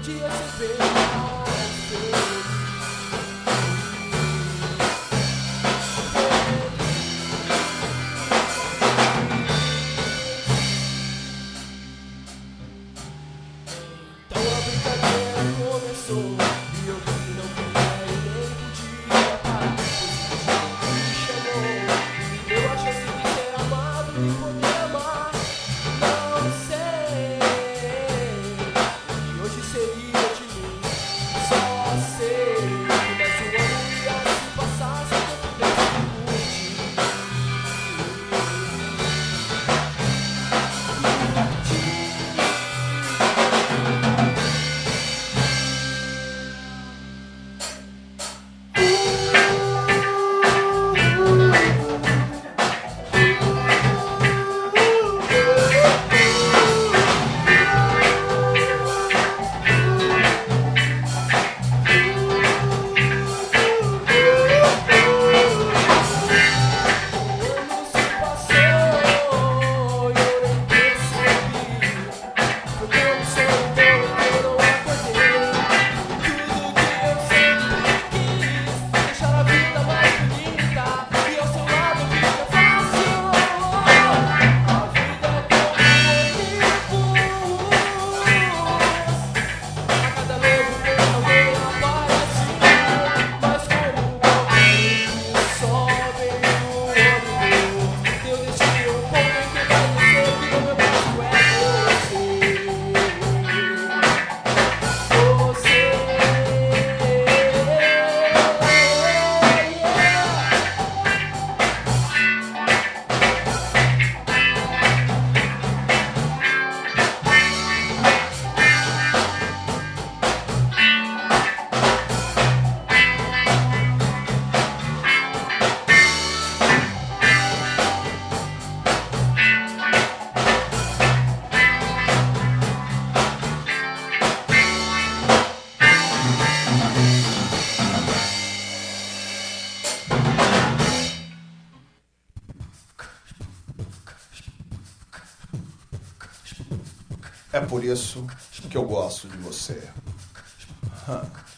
dia ser bem mais feliz. Então a brincadeira começou e eu vi que não queria e nem podia parar. Pois me chamou, eu a chance de ser amado e poder amar. Não sei, e hoje seria de mim. Só sei que mais um ano ia se passar se eu pudesse curtir. É por isso que eu gosto de você.